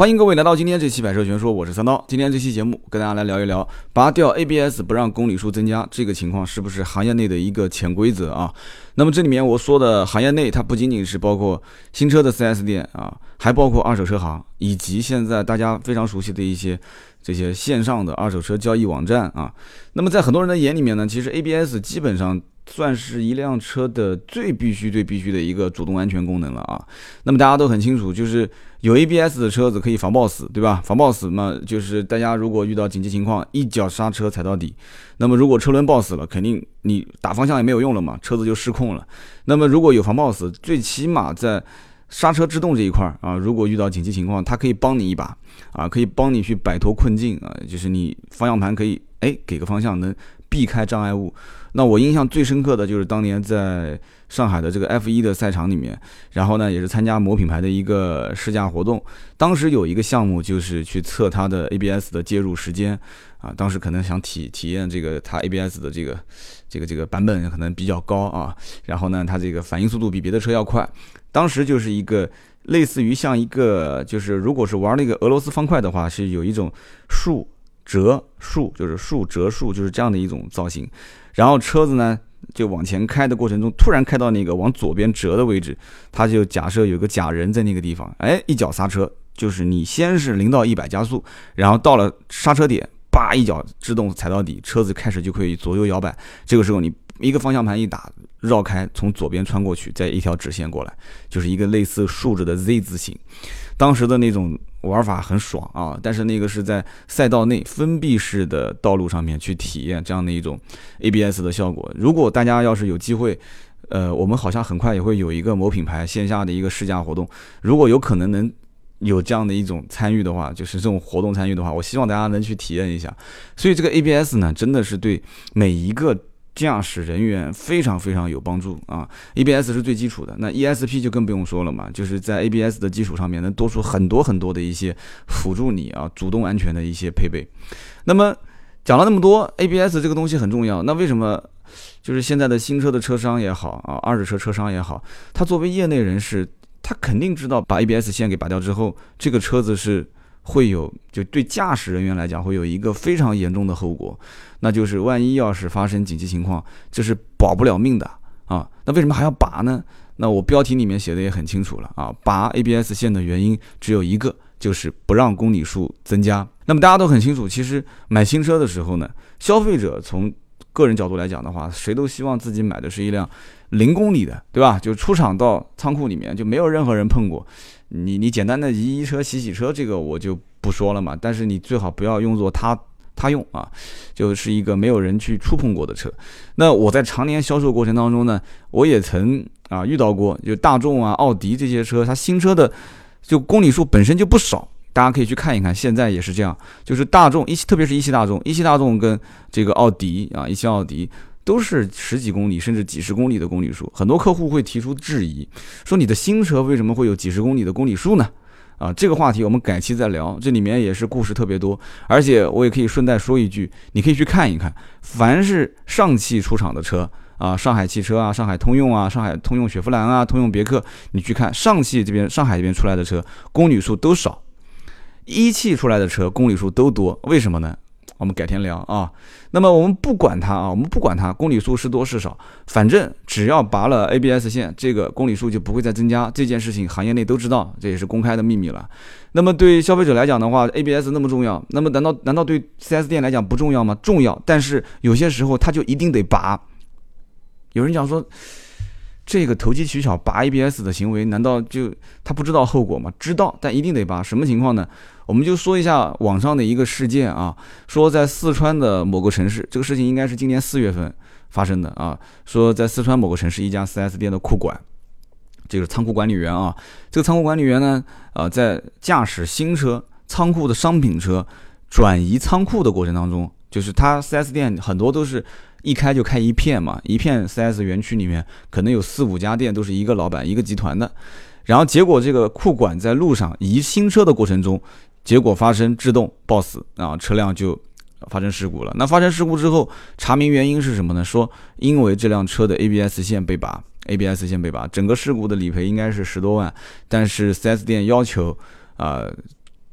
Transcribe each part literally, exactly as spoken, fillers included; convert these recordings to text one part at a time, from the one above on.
欢迎各位来到今天这期百车全说，我是三刀。今天这期节目跟大家来聊一聊，拔掉 A B S 不让公里数增加这个情况是不是行业内的一个潜规则啊？那么这里面我说的行业内，它不仅仅是包括新车的 四 S 店啊，还包括二手车行，以及现在大家非常熟悉的一些这些线上的二手车交易网站啊。那么在很多人的眼里面呢，其实 A B S 基本上算是一辆车的最必须最必须的一个主动安全功能了啊。那么大家都很清楚，就是有 A B S 的车子可以防抱死，对吧？防抱死嘛，就是大家如果遇到紧急情况，一脚刹车踩到底，那么如果车轮抱死了，肯定你打方向也没有用了嘛，车子就失控了。那么如果有防抱死，最起码在刹车制动这一块啊，如果遇到紧急情况，它可以帮你一把啊，可以帮你去摆脱困境啊，就是你方向盘可以哎给个方向，能避开障碍物。那我印象最深刻的就是当年在上海的这个 F 一 的赛场里面，然后呢也是参加某品牌的一个试驾活动，当时有一个项目就是去测它的 A B S 的介入时间啊，当时可能想体体验这个它 A B S 的这个这个这个版本可能比较高啊，然后呢它这个反应速度比别的车要快，当时就是一个类似于像一个就是如果是玩那个俄罗斯方块的话，是有一种竖折竖，就是竖折竖，就是这样的一种造型。然后车子呢就往前开的过程中，突然开到那个往左边折的位置，它就假设有个假人在那个地方，哎，一脚刹车，就是你先是零到一百加速，然后到了刹车点，叭一脚制动踩到底，车子开始就可以左右摇摆。这个时候你一个方向盘一打，绕开，从左边穿过去，再一条直线过来，就是一个类似竖着的 Z 字形。当时的那种玩法很爽啊，但是那个是在赛道内封闭式的道路上面去体验这样的一种 A B S 的效果。如果大家要是有机会，呃，我们好像很快也会有一个某品牌线下的一个试驾活动，如果有可能能有这样的一种参与的话，就是这种活动参与的话，我希望大家能去体验一下。所以这个 A B S 呢，真的是对每一个驾驶人员非常非常有帮助啊 ！A B S 是最基础的，那 E S P 就更不用说了嘛，就是在 A B S 的基础上面能多出很多很多的一些辅助你啊主动安全的一些配备。那么讲了那么多 ，A B S 这个东西很重要，那为什么就是现在的新车的车商也好啊，二手车车商也好，他作为业内人士，他肯定知道把 A B S 线给拔掉之后，这个车子是会有，就对驾驶人员来讲会有一个非常严重的后果，那就是万一要是发生紧急情况，这是保不了命的啊。那为什么还要拔呢？那我标题里面写的也很清楚了啊，拔 A B S 线的原因只有一个，就是不让公里数增加。那么大家都很清楚，其实买新车的时候呢，消费者从个人角度来讲的话，谁都希望自己买的是一辆零公里的，对吧？就出厂到仓库里面就没有任何人碰过。你你简单的移移车、洗洗车，这个我就不说了嘛。但是你最好不要用作他他用啊，就是一个没有人去触碰过的车。那我在常年销售过程当中呢，我也曾啊遇到过，就大众啊、奥迪这些车，它新车的就公里数本身就不少。大家可以去看一看，现在也是这样，就是大众一汽，特别是一汽大众，一汽大众跟这个奥迪啊，一汽奥迪都是十几公里甚至几十公里的公里数。很多客户会提出质疑，说你的新车为什么会有几十公里的公里数呢？啊，这个话题我们改期再聊，这里面也是故事特别多。而且我也可以顺带说一句，你可以去看一看，凡是上汽出厂的车啊，上海汽车啊，上海通用啊，上海通用雪佛兰啊，通用别克，你去看上汽这边上海这边出来的车，公里数都少。一汽出来的车公里数都多，为什么呢？我们改天聊啊。那么我们不管它啊，我们不管它公里数是多是少，反正只要拔了 A B S 线，这个公里数就不会再增加。这件事情行业内都知道，这也是公开的秘密了。那么对消费者来讲的话 ，A B S 那么重要，那么难道难道对 四 S 店来讲不重要吗？重要，但是有些时候它就一定得拔。有人讲说，这个投机取巧拔 A B S 的行为，难道就他不知道后果吗？知道，但一定得拔。什么情况呢？我们就说一下网上的一个事件啊，说在四川的某个城市，这个事情应该是今年四月份发生的啊。说在四川某个城市一家 四 S 店的库管，这个仓库管理员啊，这个仓库管理员呢，呃，在驾驶新车仓库的商品车转移仓库的过程当中，就是他 四 S 店很多都是一开就开一片嘛，一片 四 S 园区里面可能有四五家店，都是一个老板一个集团的。然后结果这个库管在路上移新车的过程中，结果发生制动抱死啊，车辆就发生事故了。那发生事故之后，查明原因是什么呢？说因为这辆车的 A B S 线被拔 ，A B S 线被拔，整个事故的理赔应该是十多万，但是 四 S 店要求啊、呃，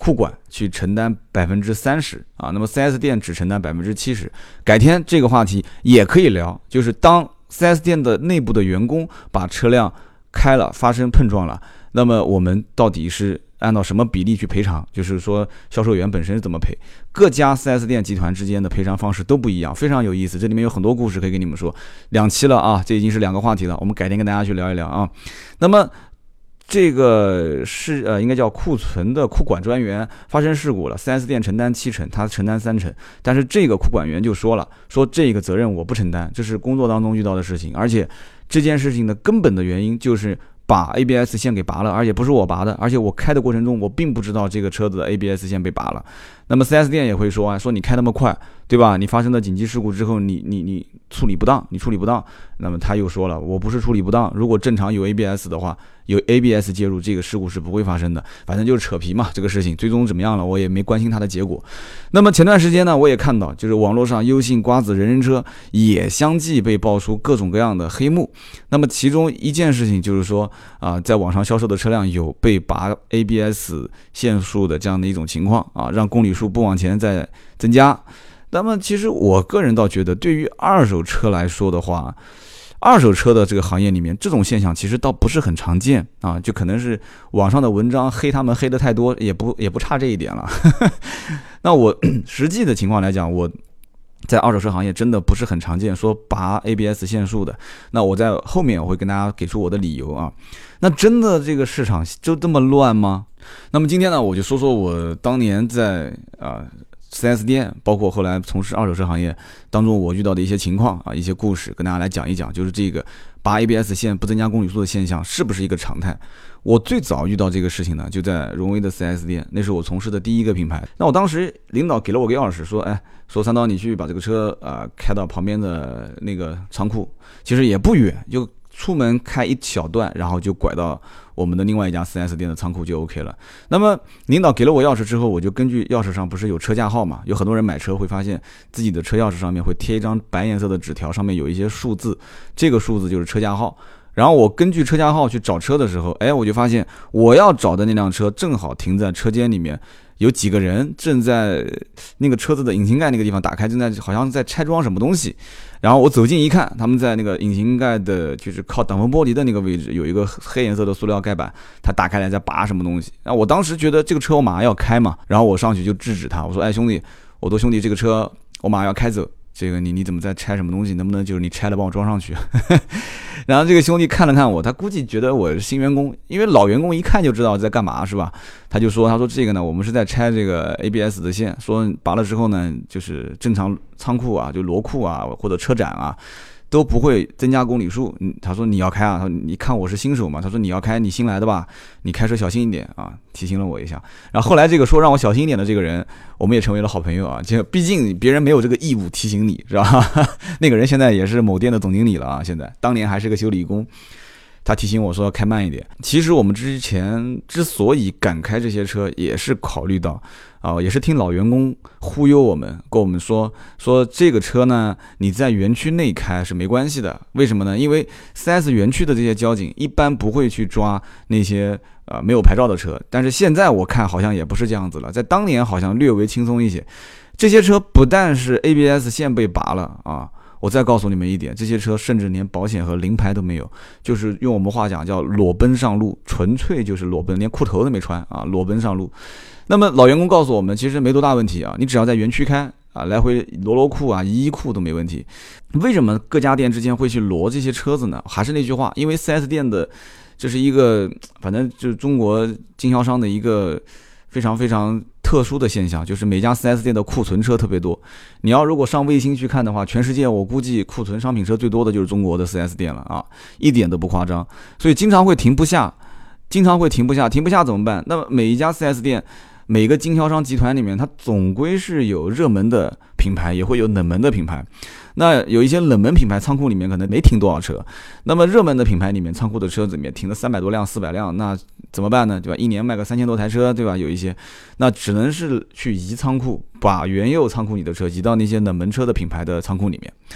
库管去承担百分之三十啊，那么 四 S 店只承担百分之七十。改天这个话题也可以聊，就是当四 S 店的内部的员工把车辆开了，发生碰撞了，那么我们到底是按照什么比例去赔偿？就是说销售员本身怎么赔？各家 四 S 店集团之间的赔偿方式都不一样，非常有意思。这里面有很多故事可以跟你们说，两期了啊，这已经是两个话题了，我们改天跟大家去聊一聊啊。那么这个是呃，应该叫库存的库管专员发生事故了， 四 S 店承担七成，他承担三成，但是这个库管员就说了，说这个责任我不承担，这是工作当中遇到的事情，而且这件事情的根本的原因就是把 A B S 线给拔了，而且不是我拔的，而且我开的过程中我并不知道这个车子的 A B S 线被拔了。那么 四 S 店也会说啊，说你开那么快，对吧？你发生了紧急事故之后，你你你处理不当，你处理不当。那么他又说了，我不是处理不当，如果正常有 A B S 的话，有 A B S 介入，这个事故是不会发生的。反正就是扯皮嘛，这个事情最终怎么样了，我也没关心它的结果。那么前段时间呢，我也看到，就是网络上优信、瓜子、人人车也相继被爆出各种各样的黑幕。那么其中一件事情就是说啊、呃，在网上销售的车辆有被拔 A B S 线束的这样的一种情况啊，让公里数不往前再增加。那么其实我个人倒觉得，对于二手车来说的话，二手车的这个行业里面，这种现象其实倒不是很常见啊，就可能是网上的文章黑他们黑的太多，也不也不差这一点了。那我实际的情况来讲，我在二手车行业真的不是很常见说拔 A B S 线束的。那我在后面我会跟大家给出我的理由啊。那真的这个市场就这么乱吗？那么今天呢，我就说说我当年在啊。呃四 S 店，包括后来从事二手车行业当中我遇到的一些情况啊，一些故事跟大家来讲一讲，就是这个拔 A B S 线不增加公里数的现象是不是一个常态？我最早遇到这个事情呢，就在荣威的 四 S 店，那是我从事的第一个品牌。那我当时领导给了我个钥匙，说，哎，说三刀你去把这个车啊、呃、开到旁边的那个仓库，其实也不远，就出门开一小段，然后就拐到我们的另外一家 四 S 店的仓库就 OK 了。那么领导给了我钥匙之后，我就根据钥匙上不是有车架号嘛，有很多人买车会发现自己的车钥匙上面会贴一张白颜色的纸条，上面有一些数字，这个数字就是车架号。然后我根据车架号去找车的时候，哎，我就发现我要找的那辆车正好停在车间里面，有几个人正在那个车子的引擎盖那个地方打开，正在好像在拆装什么东西。然后我走近一看，他们在那个引擎盖的就是靠挡风玻璃的那个位置有一个黑颜色的塑料盖板，他打开来在拔什么东西。然后我当时觉得这个车我马上要开嘛，然后我上去就制止他，我说，哎兄弟，我说兄弟，这个车我马上要开走，这个你你怎么在拆什么东西？能不能就是你拆了帮我装上去？然后这个兄弟看了看我，他估计觉得我是新员工，因为老员工一看就知道在干嘛，是吧？他就说，他说这个呢，我们是在拆这个 A B S 的线，说拔了之后呢，就是正常仓库啊，就螺库啊或者车展啊，都不会增加公里数。他说你要开啊，他说你看我是新手嘛，他说你要开，你新来的吧，你开车小心一点啊，提醒了我一下。然后后来这个说让我小心一点的这个人，我们也成为了好朋友啊。这毕竟别人没有这个义务提醒你，是吧？那个人现在也是某店的总经理了啊，现在当年还是个修理工。他提醒我说要开慢一点。其实我们之前之所以敢开这些车，也是考虑到啊、呃，也是听老员工忽悠我们，跟我们说说这个车呢，你在园区内开是没关系的。为什么呢？因为 四 S 园区的这些交警一般不会去抓那些呃没有牌照的车。但是现在我看好像也不是这样子了，在当年好像略微轻松一些。这些车不但是 A B S 线被拔了啊。我再告诉你们一点，这些车甚至连保险和临牌都没有，就是用我们话讲叫裸奔上路，纯粹就是裸奔，连裤头都没穿啊，裸奔上路。那么老员工告诉我们，其实没多大问题啊，你只要在园区开啊，来回罗罗库啊、移移库都没问题。为什么各家店之间会去罗这些车子呢？还是那句话，因为 四 S 店的这是一个，反正就是中国经销商的一个非常非常特殊的现象，就是每家 四 S 店的库存车特别多。你要如果上卫星去看的话，全世界我估计库存商品车最多的就是中国的 四 S 店了啊，一点都不夸张。所以经常会停不下，经常会停不下，停不下怎么办？那么每一家 四 S 店，每个经销商集团里面，它总归是有热门的品牌，也会有冷门的品牌。那有一些冷门品牌仓库里面可能没停多少车，那么热门的品牌里面仓库的车子里面停了三百多辆、四百辆，那怎么办呢？对吧？一年卖个三千多台车，对吧？有一些，那只能是去移仓库，把原有仓库里的车移到那些冷门车的品牌的仓库里面。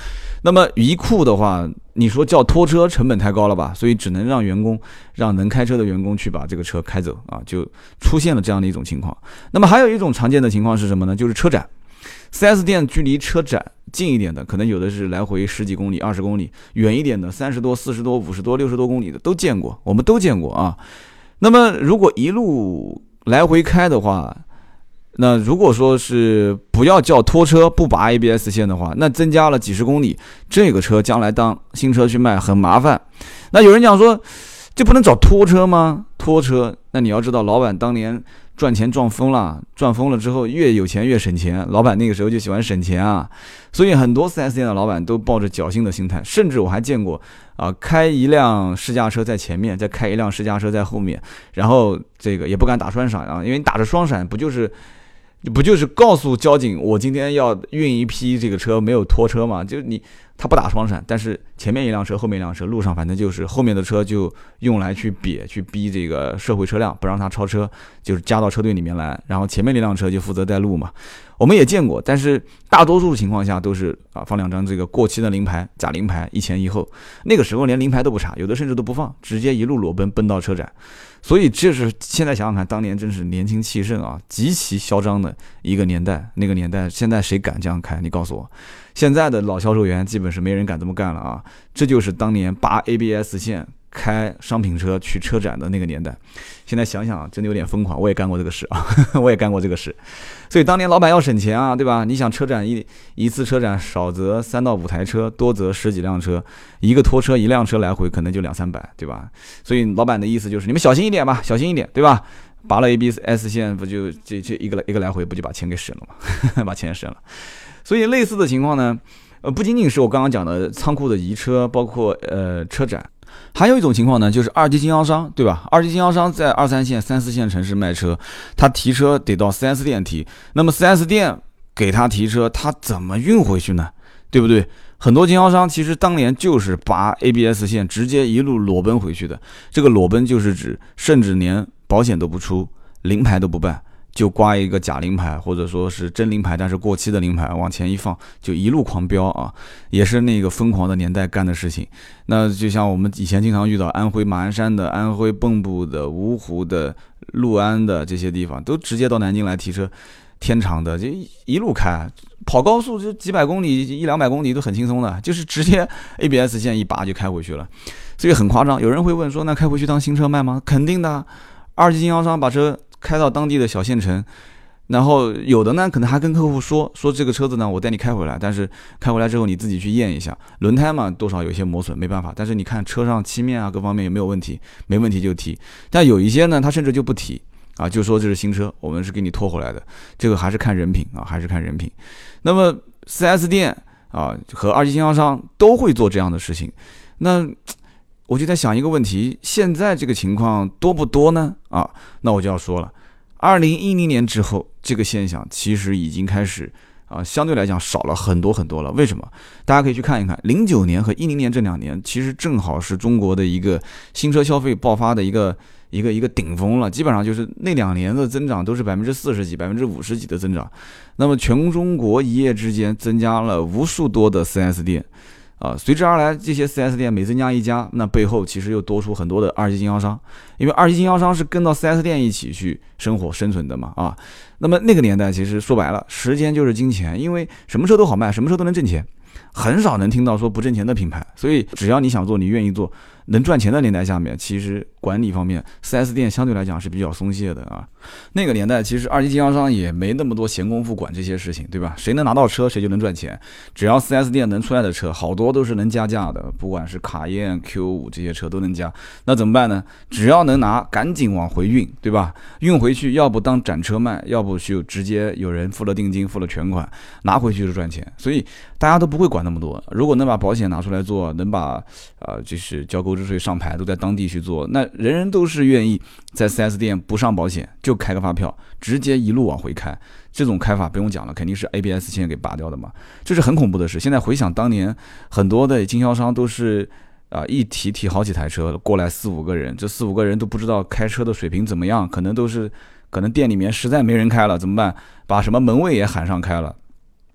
那么鱼库的话，你说叫拖车成本太高了吧，所以只能让员工让能开车的员工去把这个车开走啊，就出现了这样的一种情况。那么还有一种常见的情况是什么呢？就是车展。四 S 店距离车展近一点的，可能有的是来回十几公里、二十公里；远一点的，三十多、四十多、五十多、六十多公里的都见过，我们都见过啊。那么如果一路来回开的话，那如果说是不要叫拖车不拔 A B S 线的话，那增加了几十公里，这个车将来当新车去卖很麻烦。那有人讲说，这不能找拖车吗？拖车，那你要知道，老板当年赚钱赚疯了，赚疯了之后越有钱越省钱，老板那个时候就喜欢省钱啊，所以很多 四 S 店的老板都抱着侥幸的心态，甚至我还见过啊、呃，开一辆试驾车在前面，再开一辆试驾车在后面，然后这个也不敢打双闪啊，因为你打着双闪不就是不就是告诉交警我今天要运一批这个车，没有拖车嘛？就是你他不打双闪，但是前面一辆车后面一辆车，路上反正就是后面的车就用来去瘪去逼这个社会车辆，不让他超车，就是加到车队里面来，然后前面那辆车就负责带路嘛。我们也见过，但是大多数情况下都是啊放两张这个过期的临牌，假临牌，一前一后，那个时候连临牌都不查，有的甚至都不放，直接一路裸奔奔到车展。所以这是现在想想看，当年真是年轻气盛啊，极其嚣张的一个年代。那个年代，现在谁敢这样开？你告诉我，现在的老销售员基本是没人敢这么干了啊！这就是当年拔 A B S 线开商品车去车展的那个年代。现在想想真的有点疯狂，我也干过这个事啊，我也干过这个事。所以当年老板要省钱啊，对吧？你想车展一一次车展少则三到五台车，多则十几辆车，一个拖车一辆车来回可能就两三百，对吧？所以老板的意思就是你们小心一点吧，小心一点，对吧？拔了 A B S 线不就这这一个一个来回不就把钱给省了吗？把钱省了。所以类似的情况呢，呃，不仅仅是我刚刚讲的仓库的移车，包括呃车展。还有一种情况呢，就是二级经销商，对吧？二级经销商在二三线、三四线城市卖车，他提车得到 四 S 店提，那么 四 S 店给他提车，他怎么运回去呢？对不对？很多经销商其实当年就是拔 A B S 线，直接一路裸奔回去的。这个裸奔就是指，甚至连保险都不出，临牌都不办，就刮一个假临牌，或者说是真临牌但是过期的临牌，往前一放就一路狂飙啊，也是那个疯狂的年代干的事情。那就像我们以前经常遇到安徽马鞍山的、安徽蚌埠的、芜湖的、六安的这些地方，都直接到南京来提车，天长的就一路开，跑高速就几百公里、一两百公里都很轻松的，就是直接 A B S 线一拔就开回去了，所以很夸张。有人会问说，那开回去当新车卖吗？肯定的，二级经销商把车开到当地的小县城，然后有的呢可能还跟客户说说这个车子呢我带你开回来，但是开回来之后你自己去验一下，轮胎嘛多少有些磨损没办法，但是你看车上漆面啊各方面有没有问题，没问题就提。但有一些呢他甚至就不提啊，就说这是新车，我们是给你拖回来的，这个还是看人品啊，还是看人品。那么 四 S 店啊和二级经销商都会做这样的事情，那我就在想一个问题，现在这个情况多不多呢？啊，那我就要说了，二零一零年之后，这个现象其实已经开始啊，相对来讲少了很多很多了。为什么？大家可以去看一看，零九年和一零年这两年，其实正好是中国的一个新车消费爆发的一个一个一个顶峰了，基本上就是那两年的增长都是百分之四十几、百分之五十几的增长。那么全中国一夜之间增加了无数多的 四 S 店。啊，随之而来，这些 四 S 店每增加一家，那背后其实又多出很多的二级经销商，因为二级经销商是跟到 四 S 店一起去生活生存的嘛，啊，那么那个年代其实说白了，时间就是金钱，因为什么车都好卖，什么车都能挣钱，很少能听到说不挣钱的品牌，所以只要你想做，你愿意做，能赚钱的年代下面，其实管理方面 四 S 店相对来讲是比较松懈的啊。那个年代其实二级经销商也没那么多闲工夫管这些事情，对吧？谁能拿到车谁就能赚钱，只要 四 S 店能出来的车好多都是能加价的，不管是卡宴 Q 五 这些车都能加，那怎么办呢？只要能拿赶紧往回运，对吧？运回去要不当展车卖，要不就直接有人付了定金付了全款拿回去就赚钱，所以大家都不会管那么多。如果能把保险拿出来做，能把呃就是交购置税上牌都在当地去做，那人人都是愿意在 四 S 店不上保险就开个发票直接一路往回开，这种开法不用讲了，肯定是 A B S 线给拔掉的嘛，这是很恐怖的事。现在回想当年很多的经销商都是啊、呃、一提提好几台车过来，四五个人，这四五个人都不知道开车的水平怎么样，可能都是可能店里面实在没人开了怎么办，把什么门卫也喊上开了，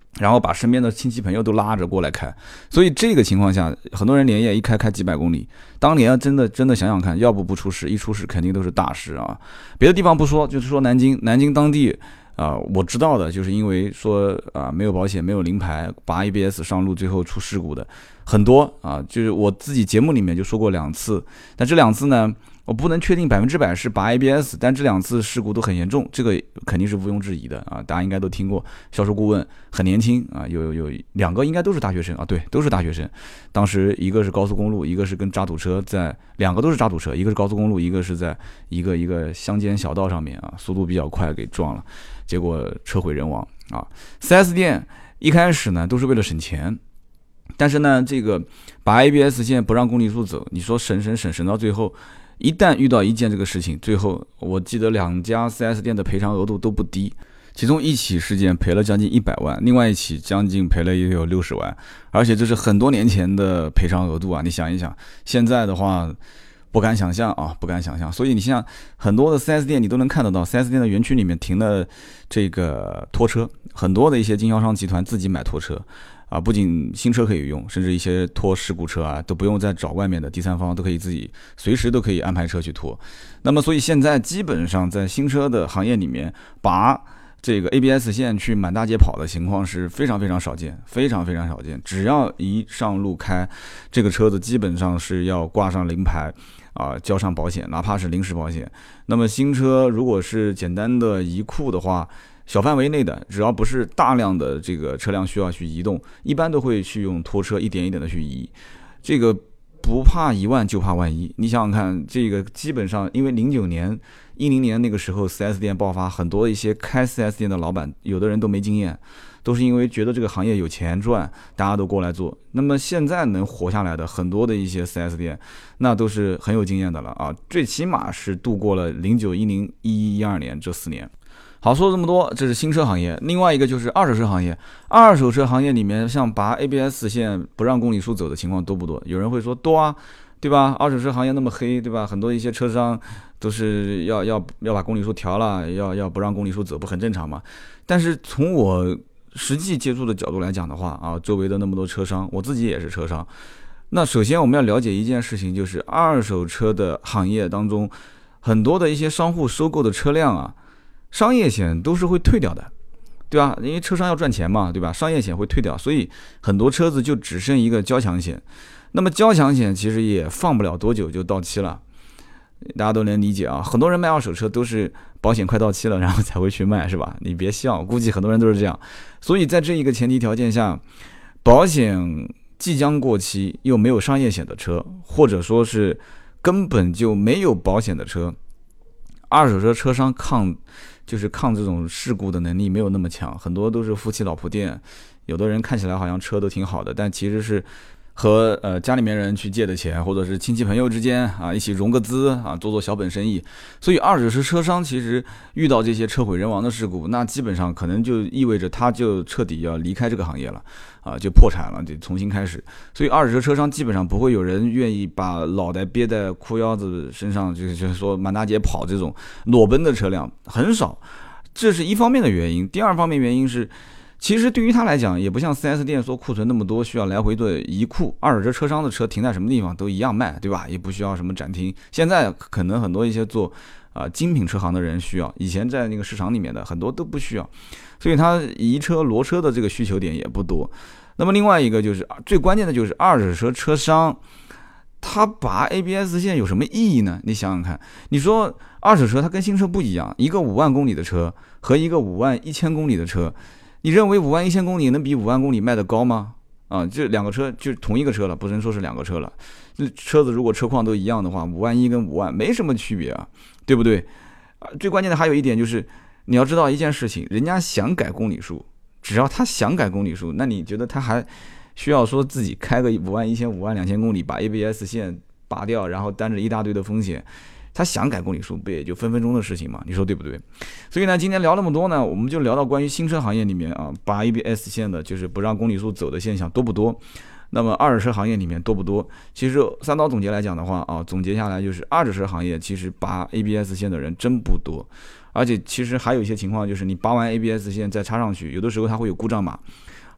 然后把身边的亲戚朋友都拉着过来开，所以这个情况下，很多人连夜一开开几百公里。当年真的真的想想看，要不不出事，一出事肯定都是大事啊。别的地方不说，就是说南京，南京当地啊、呃，我知道的就是因为说啊、呃、没有保险，没有临牌，拔 A B S 上路最后出事故的很多啊，就是我自己节目里面就说过两次，但这两次呢，我不能确定百分之百是拔 A B S， 但这两次事故都很严重，这个肯定是毋庸置疑的啊！大家应该都听过，销售顾问很年轻啊，有有两个应该都是大学生啊，对，都是大学生。当时一个是高速公路，一个是跟渣土车在，两个都是渣土车，一个是高速公路，一个是在一个一个乡间小道上面啊，速度比较快给撞了，结果车毁人亡啊！ 四 S 店一开始呢都是为了省钱。但是呢，这个把 A B S 线不让公里数走，你说省省省省到最后，一旦遇到一件这个事情，最后我记得两家 四 S 店的赔偿额度都不低，其中一起事件赔了将近一百万，另外一起将近赔了也有六十万，而且这是很多年前的赔偿额度啊！你想一想，现在的话不敢想象啊，不敢想象。所以你像很多的 四 S 店，你都能看得到 四 S 店的园区里面停了这个拖车，很多的一些经销商集团自己买拖车。啊，不仅新车可以用，甚至一些拖事故车啊，都不用再找外面的第三方，都可以自己随时都可以安排车去拖。那么，所以现在基本上在新车的行业里面，把这个 A B S 线去满大街跑的情况是非常非常少见，非常非常少见。只要一上路开，这个车子基本上是要挂上临牌啊，交上保险，哪怕是临时保险。那么新车如果是简单的移库的话，小范围内的，只要不是大量的这个车辆需要去移动，一般都会去用拖车一点一点的去移。这个不怕一万就怕万一，你想想看，这个基本上因为零九年、一零年那个时候 四 S 店爆发，很多一些开 四 S 店的老板，有的人都没经验，都是因为觉得这个行业有钱赚，大家都过来做。那么现在能活下来的很多的一些 四 S 店，那都是很有经验的了啊，最起码是度过了零九、一零、一一、一二年这四年。好，说了这么多，这是新车行业。另外一个就是二手车行业。二手车行业里面，像拔 A B S 线不让公里数走的情况多不多？有人会说多啊，对吧？二手车行业那么黑，对吧？很多一些车商都是要要要把公里数调了，要要不让公里数走，不很正常吗？但是从我实际接触的角度来讲的话啊，周围的那么多车商，我自己也是车商。那首先我们要了解一件事情，就是二手车的行业当中，很多的一些商户收购的车辆啊。商业险都是会退掉的，对吧？因为车商要赚钱嘛，对吧？商业险会退掉，所以很多车子就只剩一个交强险。那么交强险其实也放不了多久就到期了，大家都能理解啊。很多人卖二手车都是保险快到期了，然后才会去卖，是吧？你别笑，估计很多人都是这样。所以在这一个前提条件下，保险即将过期又没有商业险的车，或者说是根本就没有保险的车，二手车车商抗就是抗这种事故的能力没有那么强，很多都是夫妻老婆店，有的人看起来好像车都挺好的，但其实是和呃家里面人去借的钱，或者是亲戚朋友之间啊一起融个资啊做做小本生意。所以二手车车商其实遇到这些车毁人亡的事故，那基本上可能就意味着他就彻底要离开这个行业了啊，就破产了，就重新开始。所以二手车车商基本上不会有人愿意把脑袋憋在裤腰子身上，就是就是说满大街跑这种裸奔的车辆很少，这是一方面的原因。第二方面原因是，其实对于他来讲，也不像 四 S 店说库存那么多，需要来回的移库。二手车车商的车停在什么地方都一样卖，对吧？也不需要什么展厅。现在可能很多一些做啊、呃、精品车行的人需要，以前在那个市场里面的很多都不需要，所以他移车挪车的这个需求点也不多。那么另外一个就是最关键的就是二手车车商，他拔 A B S 线有什么意义呢？你想想看，你说二手车它跟新车不一样，一个五万公里的车和一个五万一千公里的车，你认为五万一千公里能比五万公里卖得高吗？啊，这两个车就同一个车了，不能说是两个车了。这车子如果车况都一样的话，五万一跟五万没什么区别啊，对不对？啊，最关键的还有一点就是，你要知道一件事情，人家想改公里数，只要他想改公里数，那你觉得他还需要说自己开个五万一千、五万两千公里，把 A B S 线拔掉，然后担着一大堆的风险？他想改公里数，不也就分分钟的事情嘛？你说对不对？所以呢，今天聊那么多呢，我们就聊到关于新车行业里面啊，拔 A B S 线的，就是不让公里数走的现象多不多？那么二手车行业里面多不多？其实三刀总结来讲的话啊，总结下来就是二手车行业其实拔 A B S 线的人真不多，而且其实还有一些情况就是你拔完 A B S 线再插上去，有的时候它会有故障码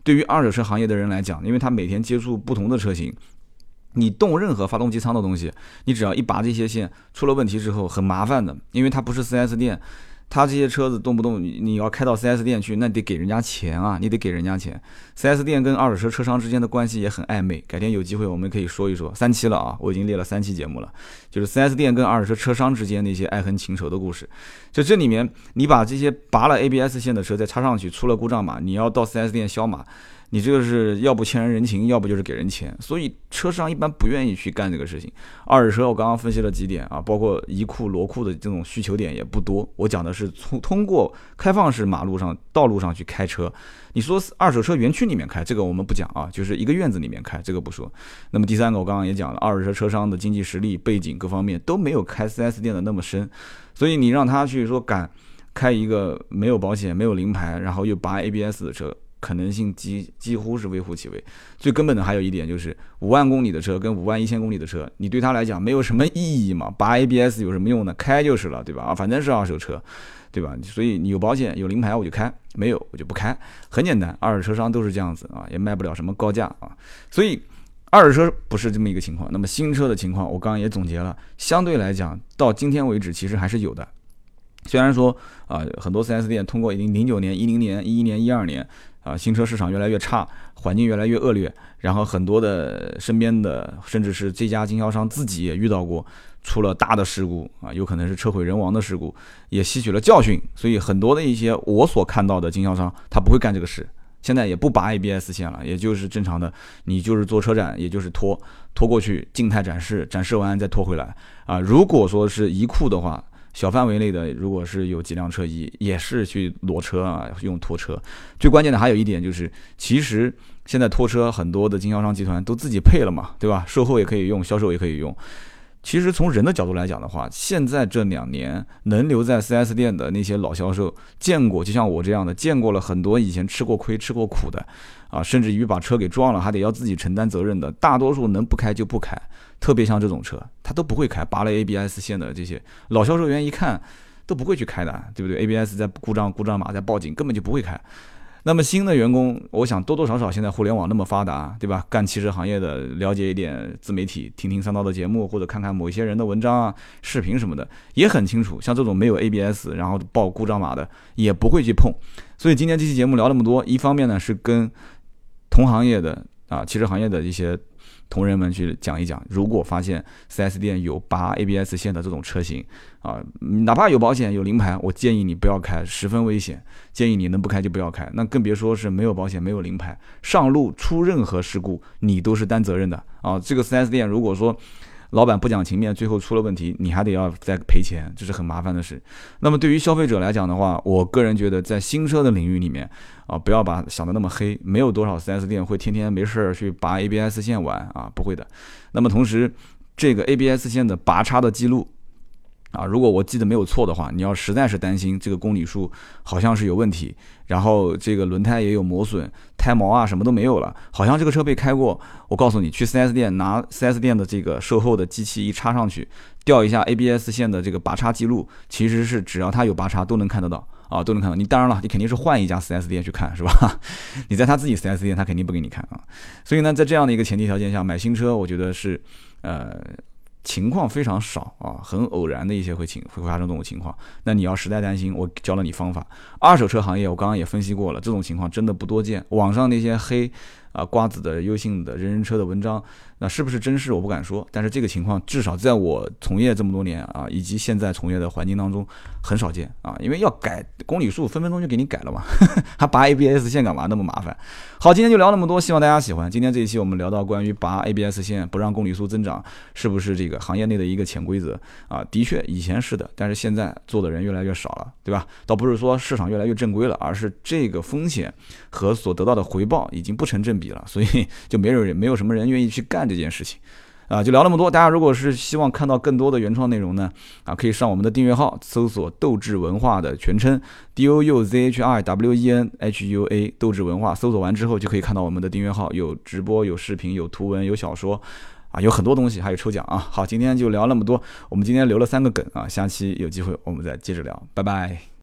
对于二手车行业的人来讲，因为他每天接触不同的车型，你动任何发动机舱的东西，你只要一拔这些线，出了问题之后很麻烦的，因为它不是 四 S 店。他这些车子动不动你要开到 四 S 店去，那得给人家钱啊，你得给人家钱。四 S 店跟二手车车商之间的关系也很暧昧，改天有机会我们可以说一说。三期了啊，我已经列了三期节目了，就是 四 S 店跟二手车车商之间那些爱恨情仇的故事。就这里面，你把这些拔了 A B S 线的车再插上去，出了故障码，你要到 四 S 店销码。你这个是要不欠人人情，要不就是给人钱，所以车商一般不愿意去干这个事情。二手车我刚刚分析了几点啊，包括移库裸库的这种需求点也不多。我讲的是从通过开放式马路上、道路上去开车。你说二手车园区里面开，这个我们不讲啊，就是一个院子里面开，这个不说。那么第三个我刚刚也讲了，二手车车商的经济实力、背景各方面都没有开 四 S 店的那么深，所以你让他去说敢开一个没有保险、没有临牌，然后又拔 A B S 的车，可能性几几乎是微乎其微。最根本的还有一点就是五万公里的车跟五万一千公里的车，你对他来讲没有什么意义嘛，拔 A B S 有什么用呢？开就是了，对吧？啊，反正是二手车，对吧？所以你有保险有临牌我就开，没有我就不开，很简单。二手车商都是这样子啊，也卖不了什么高价啊。所以二手车不是这么一个情况。那么新车的情况我刚刚也总结了，相对来讲到今天为止其实还是有的。虽然说啊、呃，很多 四 S 店通过零九年、一零年、一一年、一二年啊，新车市场越来越差，环境越来越恶劣，然后很多的身边的，甚至是这家经销商自己也遇到过出了大的事故啊，有可能是车毁人亡的事故，也吸取了教训，所以很多的一些我所看到的经销商，他不会干这个事。现在也不拔 A B S 线了，也就是正常的，你就是做车展，也就是拖拖过去，静态展示，展示完再拖回来啊。如果说是移库的话，小范围内的，如果是有几辆车移，也是去裸车啊，用拖车。最关键的还有一点就是，其实现在拖车很多的经销商集团都自己配了嘛，对吧？售后也可以用，销售也可以用。其实从人的角度来讲的话，现在这两年能留在 四 S 店的那些老销售，见过就像我这样的，见过了很多以前吃过亏、吃过苦的啊，甚至于把车给撞了还得要自己承担责任的，大多数能不开就不开。特别像这种车，他都不会开，拔了 A B S 线的这些老销售员一看都不会去开的，对不对 ？A B S 在故障，故障码在报警，根本就不会开。那么新的员工，我想多多少少现在互联网那么发达，对吧？干汽车行业的了解一点自媒体，听听三刀的节目，或者看看某一些人的文章啊、视频什么的，也很清楚。像这种没有 A B S 然后报故障码的，也不会去碰。所以今天这期节目聊那么多，一方面呢是跟同行业的啊汽车行业的一些同仁们去讲一讲，如果发现 四 S 店有拔 A B S 线的这种车型啊，哪怕有保险有临牌，我建议你不要开，十分危险，建议你能不开就不要开。那更别说是没有保险没有临牌，上路出任何事故你都是担责任的啊。这个 四 S 店如果说老板不讲情面，最后出了问题，你还得要再赔钱，这是很麻烦的事。那么对于消费者来讲的话，我个人觉得在新车的领域里面啊，不要把想的那么黑，没有多少 四 S 店会天天没事去拔 A B S 线玩啊，不会的。那么同时，这个 A B S 线的拔插的记录啊，如果我记得没有错的话，你要实在是担心这个公里数好像是有问题，然后这个轮胎也有磨损，胎毛啊什么都没有了，好像这个车被开过，我告诉你，去 四 S 店拿 四 S 店的这个售后的机器一插上去，调一下 A B S 线的这个拔插记录，其实是只要它有拔插都能看得到啊，都能看到。你当然了，你肯定是换一家 四 S 店去看，是吧？你在他自己 四 S 店，他肯定不给你看啊。所以呢，在这样的一个前提条件下，买新车，我觉得是呃。情况非常少啊，很偶然的一些会情会发生这种情况。那你要实在担心，我教了你方法。二手车行业我刚刚也分析过了，这种情况真的不多见。网上那些黑啊瓜子的、优信的、人人车的文章，那是不是真实我不敢说，但是这个情况至少在我从业这么多年啊，以及现在从业的环境当中很少见啊。因为要改公里数，分分钟就给你改了嘛，还拔 A B S 线干嘛那么麻烦？好，今天就聊那么多，希望大家喜欢。今天这一期我们聊到关于拔 A B S 线不让公里数增长，是不是这个行业内的一个潜规则啊？的确以前是的，但是现在做的人越来越少了，对吧？倒不是说市场越来越正规了，而是这个风险和所得到的回报已经不成正比了，所以就没有人没有什么人愿意去干这件事情啊。就聊那么多，大家如果是希望看到更多的原创内容呢，啊，可以上我们的订阅号搜索斗志文化的全称 D O U Z H I W E N H U A 斗志文化，搜索完之后就可以看到我们的订阅号，有直播有视频有图文有小说啊，有很多东西，还有抽奖啊。好，今天就聊那么多，我们今天留了三个梗啊，下期有机会我们再接着聊，拜拜。